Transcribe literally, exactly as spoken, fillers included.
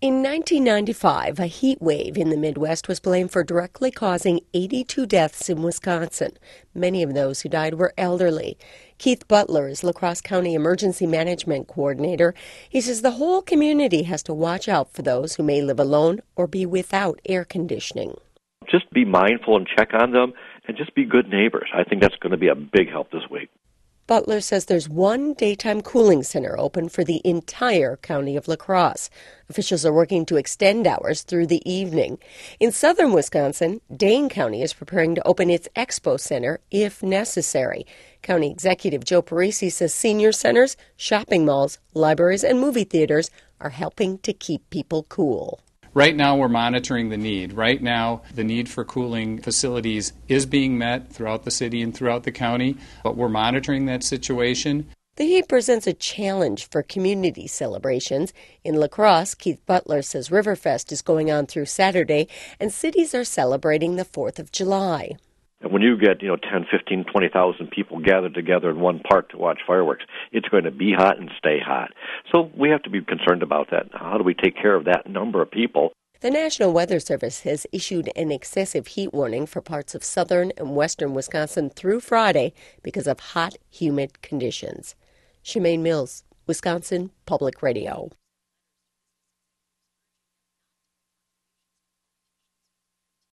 In nineteen ninety-five, a heat wave in the Midwest was blamed for directly causing eighty-two deaths in Wisconsin. Many of those who died were elderly. Keith Butler is La Crosse County Emergency Management Coordinator. He says the whole community has to watch out for those who may live alone or be without air conditioning. Just be mindful and check on them, and just be good neighbors. I think that's going to be a big help this week. Butler says there's one daytime cooling center open for the entire county of La Crosse. Officials are working to extend hours through the evening. In southern Wisconsin, Dane County is preparing to open its expo center if necessary. County Executive Joe Parisi says senior centers, shopping malls, libraries, and movie theaters are helping to keep people cool. Right now, we're monitoring the need. Right now, the need for cooling facilities is being met throughout the city and throughout the county, but we're monitoring that situation. The heat presents a challenge for community celebrations. In La Crosse, Keith Butler says Riverfest is going on through Saturday, and cities are celebrating the fourth of July. And when you get, you know, ten, fifteen, twenty thousand people gathered together in one park to watch fireworks, it's going to be hot and stay hot. So we have to be concerned about that. How do we take care of that number of people? The National Weather Service has issued an excessive heat warning for parts of southern and western Wisconsin through Friday because of hot, humid conditions. Shemaine Mills, Wisconsin Public Radio.